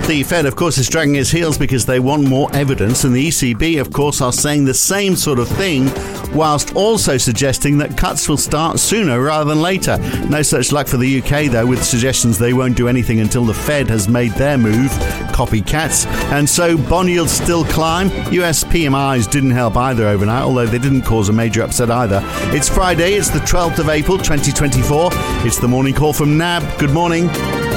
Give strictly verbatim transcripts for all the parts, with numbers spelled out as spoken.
The Fed, of course, is dragging its heels because they want more evidence, and the E C B, of course, are saying the same sort of thing, whilst also suggesting that cuts will start sooner rather than later. No such luck for the U K, though, with suggestions they won't do anything until the Fed has made their move. Copycats. And so bond yields still climb. U S P M Is didn't help either overnight, although they didn't cause a major upset either. It's Friday, it's the twelfth of April twenty twenty-four. It's the morning call from N A B. Good morning.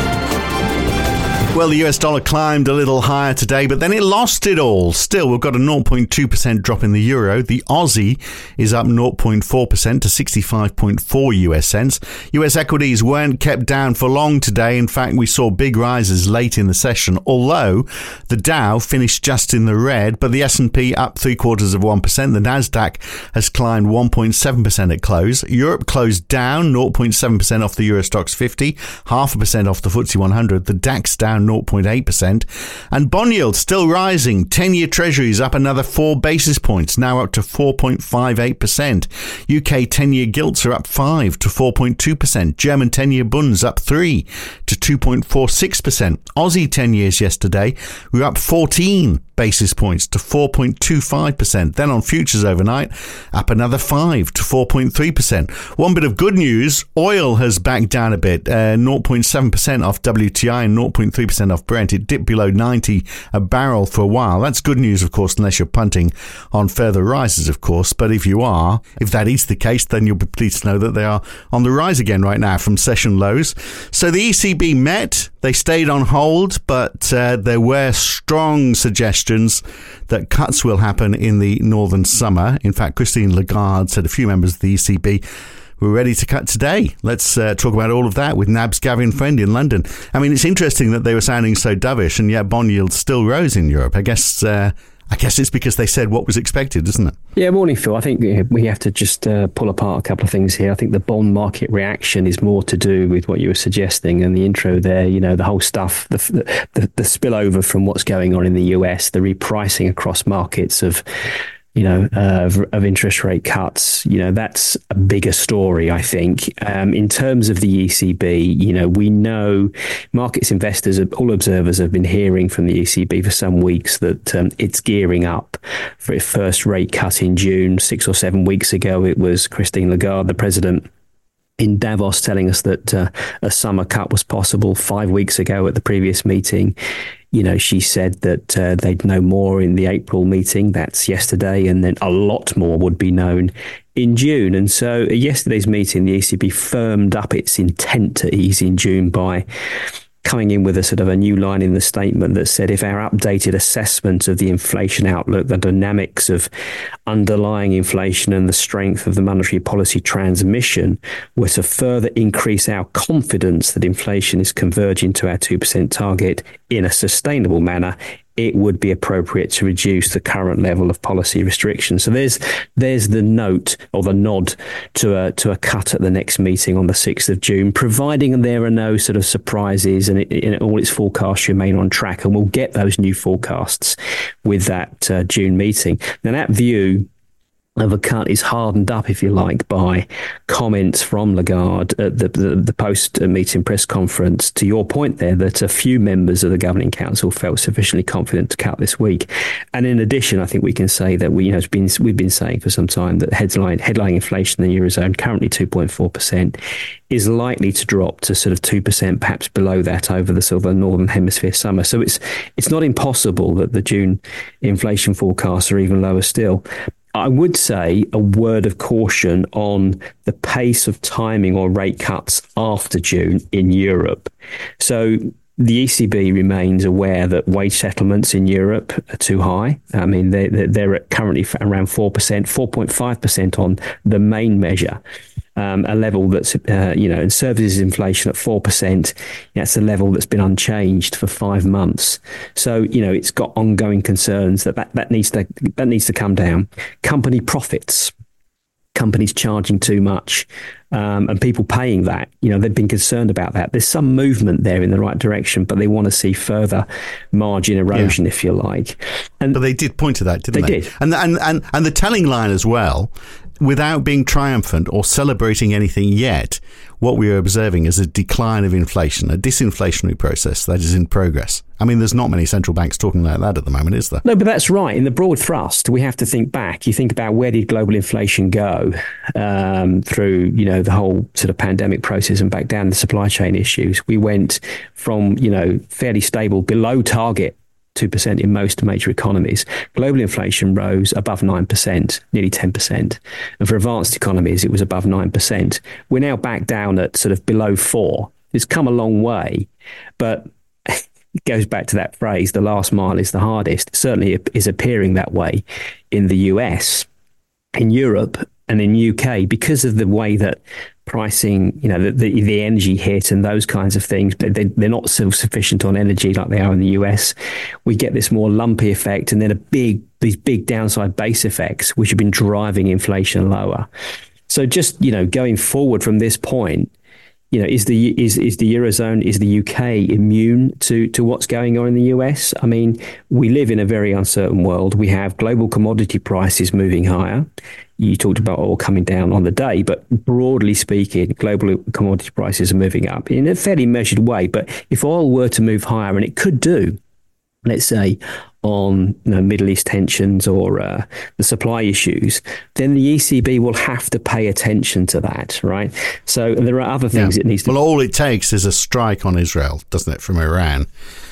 Well, the U S dollar climbed a little higher today, but then it lost it all. Still, we've got a zero point two percent drop in the euro. The Aussie is up zero point four percent to sixty-five point four U S cents. U S equities weren't kept down for long today. In fact, we saw big rises late in the session, although the Dow finished just in the red, but the S and P up three quarters of one percent. The Nasdaq has climbed one point seven percent at close. Europe closed down zero point seven percent off the Euro Stoxx fifty, half a percent off the F T S E one hundred. The DAX down zero point eight percent, and bond yields still rising. ten-year treasuries up another four basis points, now up to four point five eight percent. U K ten-year gilts are up five to four point two percent. German ten-year bunds up three to two point four six percent. Aussie ten years yesterday were up fourteen basis points to four point two five percent. Then on futures overnight, up another five to four point three percent. One bit of good news, oil has backed down a bit, uh, zero point seven percent off W T I and zero point three percent off Brent. It dipped below ninety a barrel for a while. That's good news, of course, unless you're punting on further rises, of course. But if you are, if that is the case, then you'll be pleased to know that they are on the rise again right now from session lows. So the E C B met, they stayed on hold, but uh, there were strong suggestions that cuts will happen in the northern summer. In fact, Christine Lagarde said a few members of the E C B were ready to cut today. Let's uh, talk about all of that with N A B's Gavin Friend in London. I mean, it's interesting that they were sounding so dovish, and yet bond yields still rose in Europe. I guess uh, I guess it's because they said what was expected, isn't it? Yeah, morning, Phil. I think we have to just uh, pull apart a couple of things here. I think the bond market reaction is more to do with what you were suggesting and the intro there, you know, the whole stuff, the, the, the spillover from what's going on in the U S, the repricing across markets of you know, uh, of, of interest rate cuts. You know, that's a bigger story, I think. Um, in terms of the E C B, you know, we know markets, investors, all observers have been hearing from the E C B for some weeks that um, it's gearing up for its first rate cut in June. Six or seven weeks ago, it was Christine Lagarde, the president, in Davos, telling us that uh, a summer cut was possible. Five weeks ago at the previous meeting, you know, she said that uh, they'd know more in the April meeting. That's yesterday. And then a lot more would be known in June. And so at yesterday's meeting, the E C B firmed up its intent to ease in June by coming in with a sort of a new line in the statement that said, if our updated assessment of the inflation outlook, the dynamics of underlying inflation and the strength of the monetary policy transmission were to further increase our confidence that inflation is converging to our two percent target in a sustainable manner, it would be appropriate to reduce the current level of policy restrictions. So there's there's the note or the nod to a to a cut at the next meeting on the sixth of June, providing there are no sort of surprises and it, it, all its forecasts remain on track. And we'll get those new forecasts with that uh, June meeting. Now, that view of a cut is hardened up, if you like, by comments from Lagarde at the, the, the post-meeting press conference. To your point there, that a few members of the Governing Council felt sufficiently confident to cut this week. And in addition, I think we can say that we, you know, it's been, we've been saying for some time that headline, headline inflation in the Eurozone, currently two point four percent, is likely to drop to sort of two percent, perhaps below that over the sort of the Northern Hemisphere summer. So it's it's not impossible that the June inflation forecasts are even lower still. I would say a word of caution on the pace of timing or rate cuts after June in Europe. So the E C B remains aware that wage settlements in Europe are too high. I mean, they're, they're at currently around four percent, four point five percent on the main measure. Um, a level that's, uh, you know, and services inflation at four percent, that's a level that's been unchanged for five months. So, you know, it's got ongoing concerns that that, that needs to that needs to come down. Company profits, companies charging too much, um, and people paying that, you know, they've been concerned about that. There's some movement there in the right direction, but they want to see further margin erosion, yeah. if you like. And but they did point to that, didn't they? They did. And, and, and, and the telling line as well, without being triumphant or celebrating anything yet, what we are observing is a decline of inflation, a disinflationary process that is in progress. I mean, there's not many central banks talking like that at the moment, is there? No, but that's right. In the broad thrust, we have to think back. You think about where did global inflation go um, through, you know, the whole sort of pandemic process and back down the supply chain issues. We went from, you know, fairly stable below target two percent in most major economies. Global inflation rose above nine percent, nearly ten percent. And for advanced economies, it was above nine percent. We're now back down at sort of below four. It's come a long way, but it goes back to that phrase, the last mile is the hardest. It certainly is appearing that way in the U S, in Europe and in U K, because of the way that pricing, you know, the, the, the energy hit and those kinds of things, but they, they're not self-sufficient on energy like they are in the U S. We get this more lumpy effect and then a big, these big downside base effects, which have been driving inflation lower. So just, you know, going forward from this point, you know, is the is is the Eurozone, is the U K immune to to what's going on in the U S? I mean, we live in a very uncertain world. We have global commodity prices moving higher. You talked about oil coming down on the day, but broadly speaking, global commodity prices are moving up in a fairly measured way. But if oil were to move higher, and it could do, let's say, on you know, Middle East tensions or uh, the supply issues, then the E C B will have to pay attention to that, right? So there are other things yeah. it needs to... Well, all it takes is a strike on Israel, doesn't it, from Iran?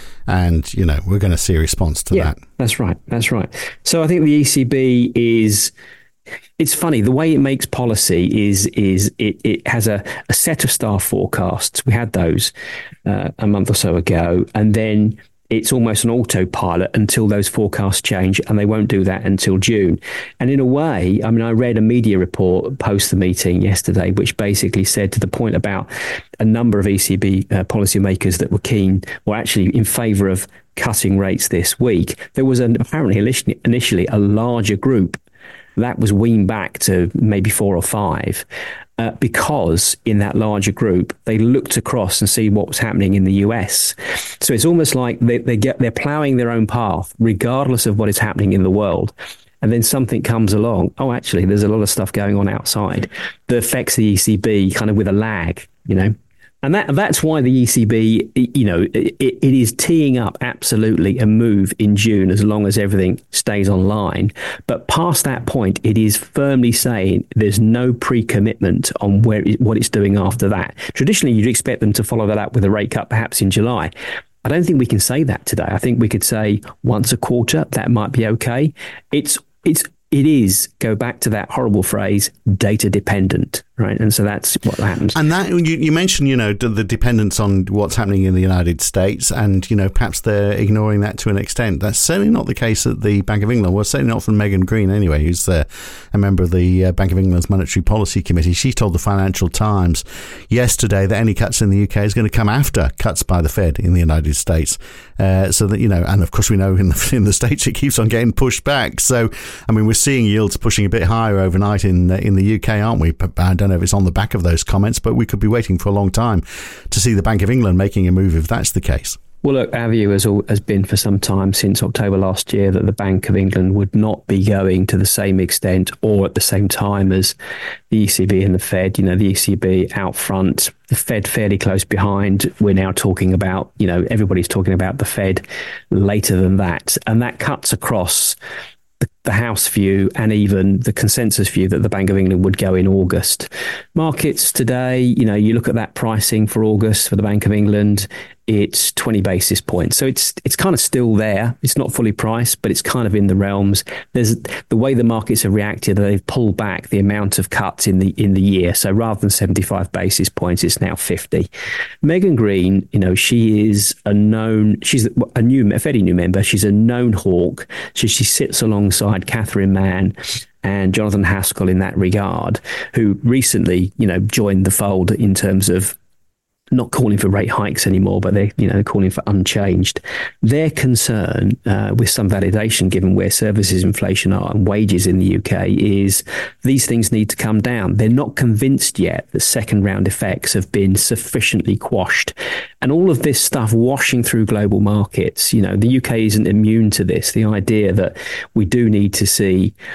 And, you know, we're going to see a response to yeah, that. That's right. That's right. So I think the E C B is... It's funny, the way it makes policy is is it, it has a, a set of staff forecasts. We had those uh, a month or so ago, and then it's almost an autopilot until those forecasts change, and they won't do that until June. And in a way, I mean, I read a media report post the meeting yesterday, which basically said, to the point about a number of E C B uh, policymakers that were keen, or actually in favour of cutting rates this week, there was an, apparently initially a larger group that was weaned back to maybe four or five, uh, because in that larger group, they looked across and see what was happening in the U S. So it's almost like they, they get, they're ploughing their own path, regardless of what is happening in the world. And then something comes along. Oh, actually, there's a lot of stuff going on outside that affects the E C B kind of with a lag, you know. And that that's why the E C B, you know, it, it is teeing up absolutely a move in June as long as everything stays online. But past that point, it is firmly saying there's no pre-commitment on where it, what it's doing after that. Traditionally, you'd expect them to follow that up with a rate cut perhaps in July. I don't think we can say that today. I think we could say once a quarter, that might be okay. It's it's It is, go back to that horrible phrase, data dependent, right? And so that's what happens. And that you, you mentioned, you know, the dependence on what's happening in the United States, and, you know, perhaps they're ignoring that to an extent. That's certainly not the case at the Bank of England. Well, certainly not from Megan Green anyway, who's uh, a member of the uh, Bank of England's Monetary Policy Committee. She told the Financial Times yesterday that any cuts in the U K is going to come after cuts by the Fed in the United States. Uh, so that, you know, and of course we know in the, in the States it keeps on getting pushed back. So, I mean, we're seeing yields pushing a bit higher overnight in uh, in the U K, aren't we? I don't know if it's on the back of those comments, but we could be waiting for a long time to see the Bank of England making a move if that's the case. Well, look, our view has, all, has been for some time, since October last year, that the Bank of England would not be going to the same extent or at the same time as the E C B and the Fed. You know, the E C B out front, the Fed fairly close behind. We're now talking about, you know, everybody's talking about the Fed later than that. And that cuts across the, the House view and even the consensus view that the Bank of England would go in August. Markets today, you know, you look at that pricing for August for the Bank of England, it's twenty basis points. So it's it's kind of still there. It's not fully priced, but it's kind of in the realms. There's the way the markets have reacted, they've pulled back the amount of cuts in the in the year. So rather than seventy-five basis points, it's now fifty. Megan Green, you know, she is a known, she's a new, a fairly new member. She's a known hawk. So she sits alongside Catherine Mann and Jonathan Haskell in that regard, who recently, you know, joined the fold in terms of not calling for rate hikes anymore, but they're, you know, calling for unchanged. Their concern, uh, with some validation given where services inflation are and wages in the U K, is these things need to come down. They're not convinced yet that second round effects have been sufficiently quashed. And all of this stuff washing through global markets, you know, the U K isn't immune to this. The idea that we do need to see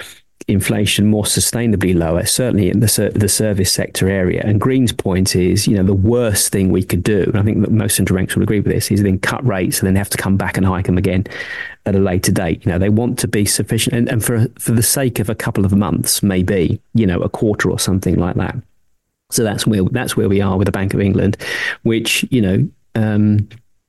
inflation more sustainably lower, certainly in the the service sector area. And Green's point is, you know, the worst thing we could do, and I think that most central banks will agree with this, is then cut rates and then have to come back and hike them again at a later date. You know, they want to be sufficient, and, and for for the sake of a couple of months, maybe, you know, a quarter or something like that. So that's where that's where we are with the Bank of England, which, you know, um,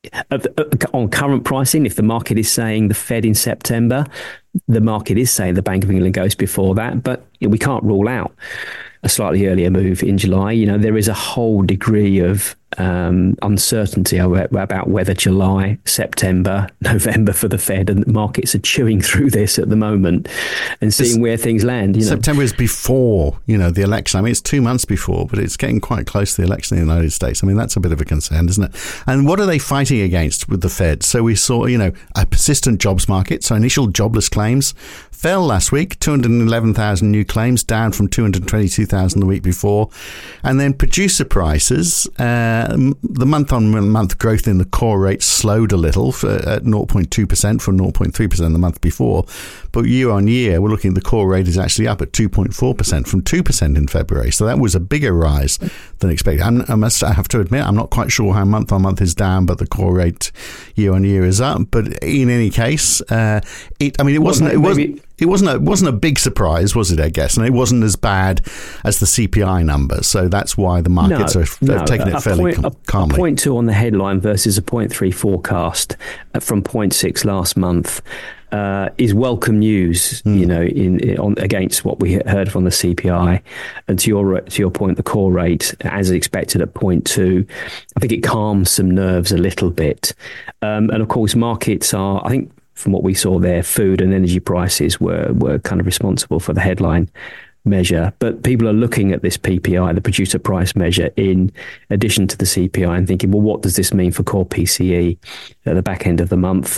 on current pricing, if the market is saying the Fed in September, the market is saying the Bank of England goes before that, but we can't rule out a slightly earlier move in July. You know, there is a whole degree of um, uncertainty about whether July, September, November for the Fed, and the markets are chewing through this at the moment and seeing this, where things land. You know. September is before, you know, the election. I mean, it's two months before, but it's getting quite close to the election in the United States. I mean, that's a bit of a concern, isn't it? And what are they fighting against with the Fed? So we saw, you know, a persistent jobs market. So initial jobless claims fell last week, two hundred eleven thousand new claims, down from two hundred twenty-two thousand the week before. And then producer prices, uh, the month-on-month growth in the core rate slowed a little for, at zero point two percent from zero point three percent the month before. But year-on-year, we're looking at the core rate is actually up at two point four percent from two percent in February. So that was a bigger rise than expected. I'm, I must I have to admit, I'm not quite sure how month-on-month is down, but the core rate year-on-year is up. But in any case, uh, it I mean, it wasn't... Well, maybe, it wasn't It wasn't a, it wasn't a big surprise, was it, I guess? And it wasn't as bad as the C P I numbers. So that's why the markets no, are no, taking it fairly point, com- calmly. A point two on the headline versus a point three forecast from point six last month uh, is welcome news, mm. you know, in, in on against what we heard from the C P I. And to your to your point, the core rate, as expected at point two, I think it calms some nerves a little bit. Um, and of course, markets are, I think, from what we saw there, food and energy prices were were kind of responsible for the headline measure. But people are looking at this P P I, the producer price measure, in addition to the C P I and thinking, well, what does this mean for core P C E at the back end of the month?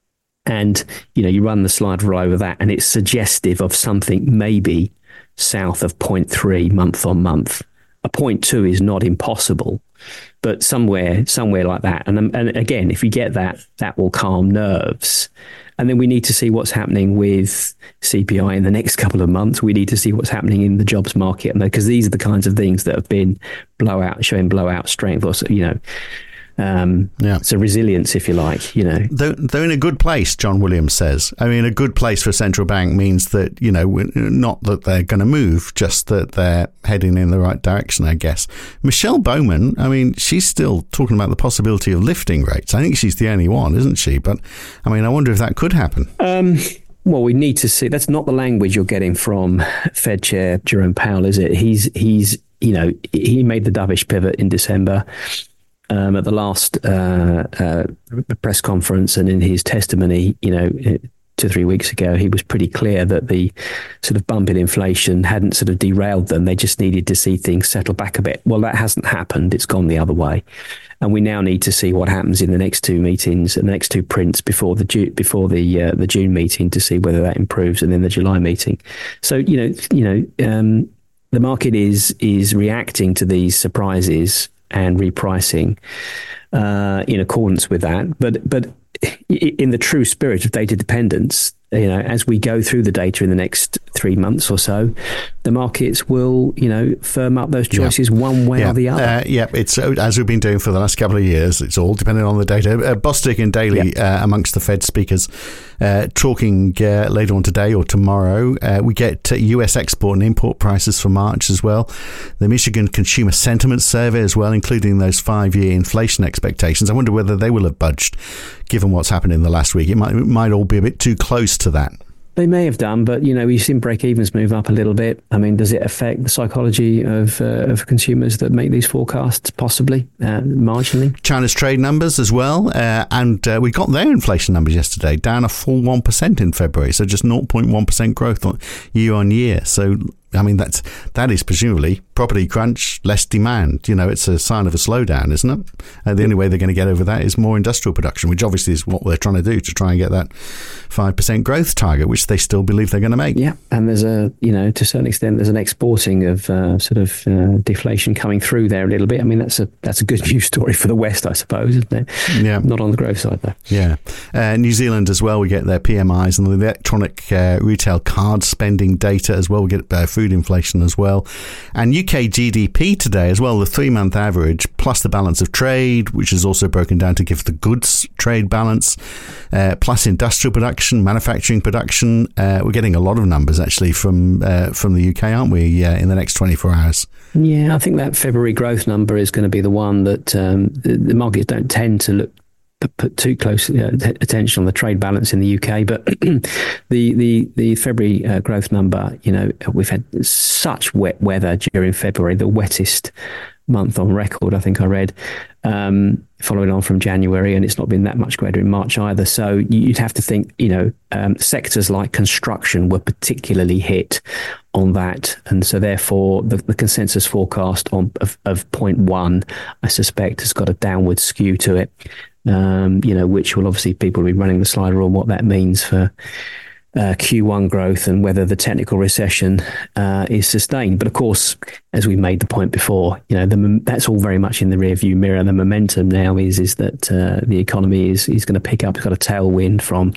And, you know, you run the slide right over that, and it's suggestive of something maybe south of zero point three month on month. A zero point two is not impossible, but somewhere, somewhere like that. And and again, if we get that, that will calm nerves. And then we need to see what's happening with C P I in the next couple of months. We need to see what's happening in the jobs market, because these are the kinds of things that have been blowout, showing blowout strength, or, you know, Um, yeah. So resilience, if you like, you know. They're, they're in a good place, John Williams says. I mean, a good place for a central bank means that, you know, not that they're going to move, just that they're heading in the right direction, I guess. Michelle Bowman, I mean, she's still talking about the possibility of lifting rates. I think she's the only one, isn't she? But, I mean, I wonder if that could happen. Um, well, we need to see. That's not the language you're getting from Fed Chair Jerome Powell, is it? He's, he's, you know, he made the dovish pivot in December. Um, at the last uh, uh, press conference and in his testimony, you know, two or three weeks ago, he was pretty clear that the sort of bump in inflation hadn't sort of derailed them. They just needed to see things settle back a bit. Well, that hasn't happened. It's gone the other way. And we now need to see what happens in the next two meetings, the next two prints before the June, before the uh, the June meeting, to see whether that improves, and then the July meeting. So, you know, you know, um, the market is is reacting to these surprises and repricing uh, in accordance with that. But but in the true spirit of data dependence, you know, as we go through the data in the next three months or so, the markets will, you know, firm up those choices yeah. one way yeah. or the other. Uh, yeah, it's as we've been doing for the last couple of years. It's all dependent on the data. Uh, Bostic and Daly, yeah. uh, amongst the Fed speakers, uh, talking uh, later on today or tomorrow. Uh, we get uh, U S export and import prices for March as well. The Michigan Consumer Sentiment Survey as well, including those five-year inflation expectations. I wonder whether they will have budged, given what's happened in the last week. It might, it might all be a bit too close to that. They may have done, but, you know, we've seen break-evens move up a little bit. I mean, does it affect the psychology of uh, of consumers that make these forecasts? Possibly, uh, marginally. China's trade numbers as well. Uh, and uh, we got their inflation numbers yesterday, down a full one percent in February. So just zero point one percent growth on year on year. So I mean, that's, that is presumably property crunch, less demand. You know, it's a sign of a slowdown, isn't it? Uh, the only way they're going to get over that is more industrial production, which obviously is what they're trying to do to try and get that five percent growth target, which they still believe they're going to make. Yeah, and there's a, you know, to a certain extent, there's an exporting of uh, sort of uh, deflation coming through there a little bit. I mean, that's a that's a good news story for the West, I suppose, isn't it? Yeah. Not on the growth side, though. Yeah. Uh, New Zealand as well, we get their P M Is and the electronic uh, retail card spending data as well. We get uh, food inflation as well. And U K G D P today as well, the three-month average, plus the balance of trade, which is also broken down to give the goods trade balance, uh, plus industrial production, manufacturing production. Uh, we're getting a lot of numbers, actually, from uh, from the U K, aren't we, uh, in the next twenty-four hours? Yeah, I think that February growth number is going to be the one that um, the, the markets don't tend to look put too close uh, attention on the trade balance in the U K, but the the the February uh, growth number, you know, we've had such wet weather during February, the wettest month on record, I think I read, um, following on from January, and it's not been that much wetter in March either. So you'd have to think, you know, um, sectors like construction were particularly hit on that, and so therefore the, the consensus forecast on of, of zero point one, I suspect, has got a downward skew to it. Um, you know, which will obviously people will be running the slider on what that means for uh, Q one growth and whether the technical recession uh, is sustained. But of course, as we made the point before, you know, the, that's all very much in the rearview mirror. The momentum now is is that uh, the economy is is going to pick up. It's got a tailwind from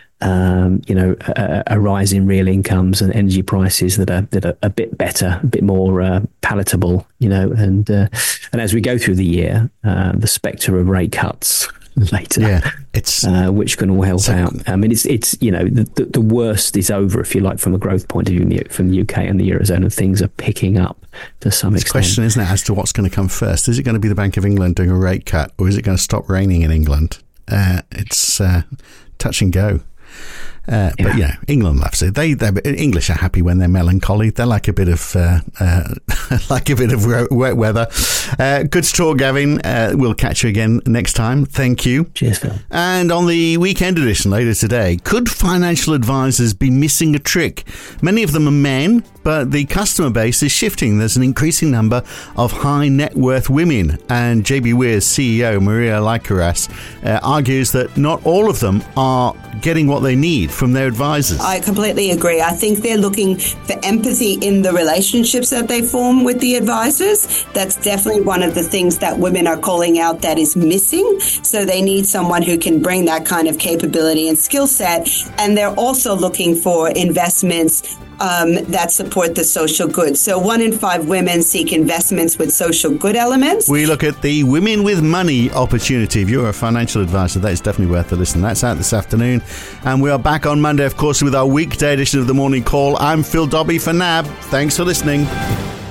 um, you know a, a rise in real incomes and energy prices that are that are a bit better, a bit more uh, palatable. You know, and uh, and as we go through the year, uh, the spectre of rate cuts later, yeah, it's uh, which can all help so, out. I mean, it's it's you know the, the the worst is over, if you like, from a growth point of view from the U K and the Eurozone, and things are picking up to some it's extent. The question, isn't it, as to what's going to come first? Is it going to be the Bank of England doing a rate cut, or is it going to stop raining in England? Uh, it's uh, touch and go. Uh, yeah. But, you know, England loves it. They, they English are happy when they're melancholy. They like a bit of uh, uh, like a bit of wet weather. Uh, good to talk, Gavin. Uh, we'll catch you again next time. Thank you. Cheers, Phil. And on the weekend edition later today, could financial advisors be missing a trick? Many of them are men, but the customer base is shifting. There's an increasing number of high net worth women. And J B Weir's C E O, Maria Lycouras, uh, argues that not all of them are getting what they need from their advisors. I completely agree. I think they're looking for empathy in the relationships that they form with the advisors. That's definitely one of the things that women are calling out that is missing. So they need someone who can bring that kind of capability and skill set. And they're also looking for investments Um, that support the social good. So one in five women seek investments with social good elements. We look at the Women with Money opportunity. If you're a financial advisor, that is definitely worth a listen. That's out this afternoon. And we are back on Monday, of course, with our weekday edition of The Morning Call. I'm Phil Dobbie for N A B. Thanks for listening.